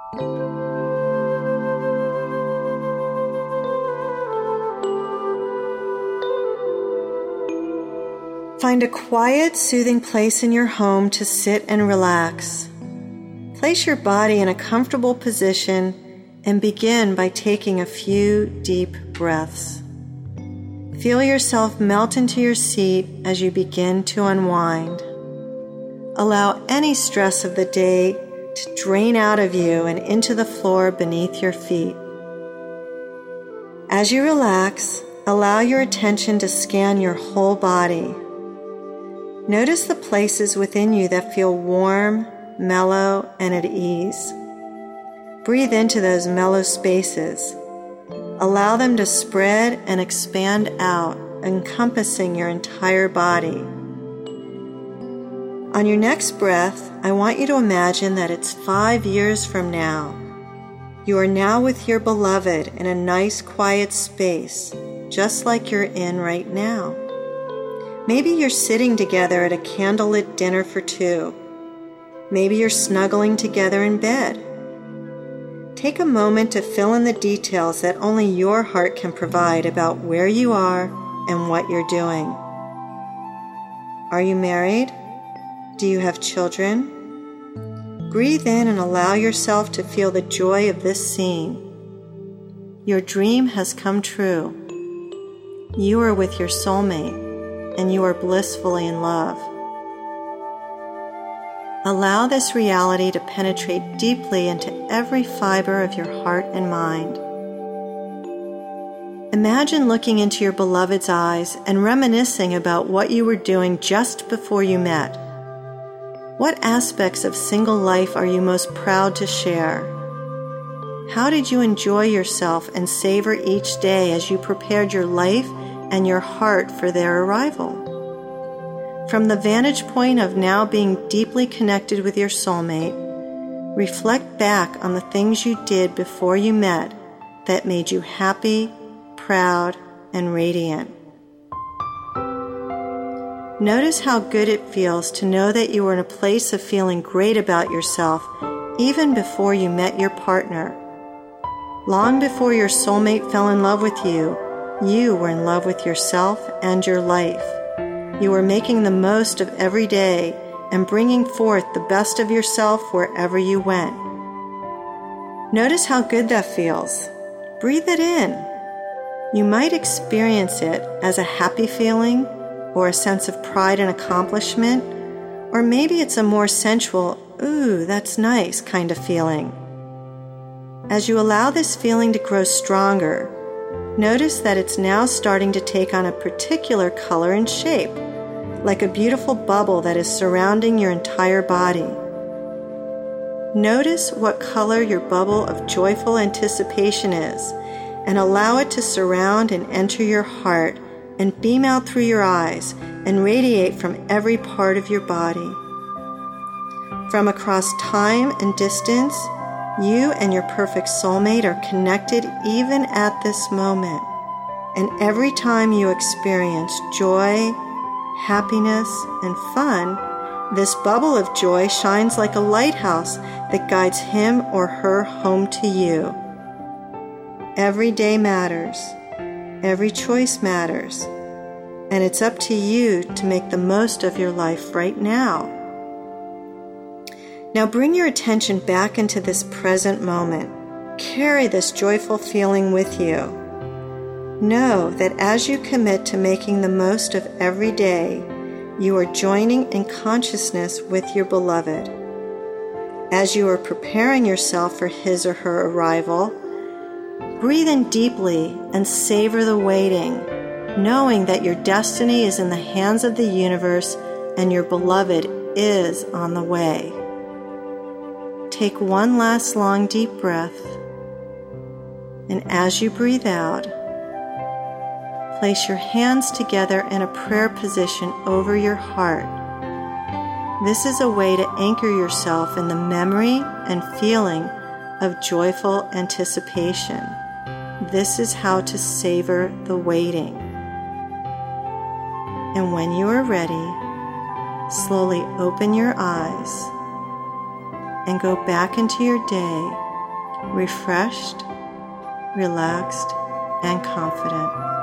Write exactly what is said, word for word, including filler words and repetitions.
Find a quiet, soothing place in your home to sit and relax. Place your body in a comfortable position and begin by taking a few deep breaths. Feel yourself melt into your seat as you begin to unwind. Allow any stress of the day to drain out of you and into the floor beneath your feet. As you relax, allow your attention to scan your whole body. Notice the places within you that feel warm, mellow, and at ease. Breathe into those mellow spaces. Allow them to spread and expand out, encompassing your entire body. On your next breath, I want you to imagine that it's five years from now. You are now with your beloved in a nice, quiet space, just like you're in right now. Maybe you're sitting together at a candlelit dinner for two. Maybe you're snuggling together in bed. Take a moment to fill in the details that only your heart can provide about where you are and what you're doing. Are you married? Do you have children? Breathe in and allow yourself to feel the joy of this scene. Your dream has come true. You are with your soulmate, and you are blissfully in love. Allow this reality to penetrate deeply into every fiber of your heart and mind. Imagine looking into your beloved's eyes and reminiscing about what you were doing just before you met. What aspects of single life are you most proud to share? How did you enjoy yourself and savor each day as you prepared your life and your heart for their arrival? From the vantage point of now being deeply connected with your soulmate, reflect back on the things you did before you met that made you happy, proud, and radiant. Notice how good it feels to know that you were in a place of feeling great about yourself even before you met your partner. Long before your soulmate fell in love with you, you were in love with yourself and your life. You were making the most of every day and bringing forth the best of yourself wherever you went. Notice how good that feels. Breathe it in. You might experience it as a happy feeling or a sense of pride and accomplishment, or maybe it's a more sensual, ooh, that's nice kind of feeling. As you allow this feeling to grow stronger, notice that it's now starting to take on a particular color and shape, like a beautiful bubble that is surrounding your entire body. Notice what color your bubble of joyful anticipation is, and allow it to surround and enter your heart and beam out through your eyes and radiate from every part of your body. From across time and distance, you and your perfect soulmate are connected even at this moment. And every time you experience joy, happiness, and fun, this bubble of joy shines like a lighthouse that guides him or her home to you. Every day matters. Every choice matters. And it's up to you to make the most of your life right now. Now bring your attention back into this present moment. Carry this joyful feeling with you. Know that as you commit to making the most of every day, you are joining in consciousness with your beloved. As you are preparing yourself for his or her arrival, breathe in deeply and savor the waiting, knowing that your destiny is in the hands of the universe and your beloved is on the way. Take one last long deep breath, and as you breathe out, place your hands together in a prayer position over your heart. This is a way to anchor yourself in the memory and feeling of joyful anticipation. This is how to savor the waiting. And when you are ready, slowly open your eyes and go back into your day refreshed, relaxed, and confident.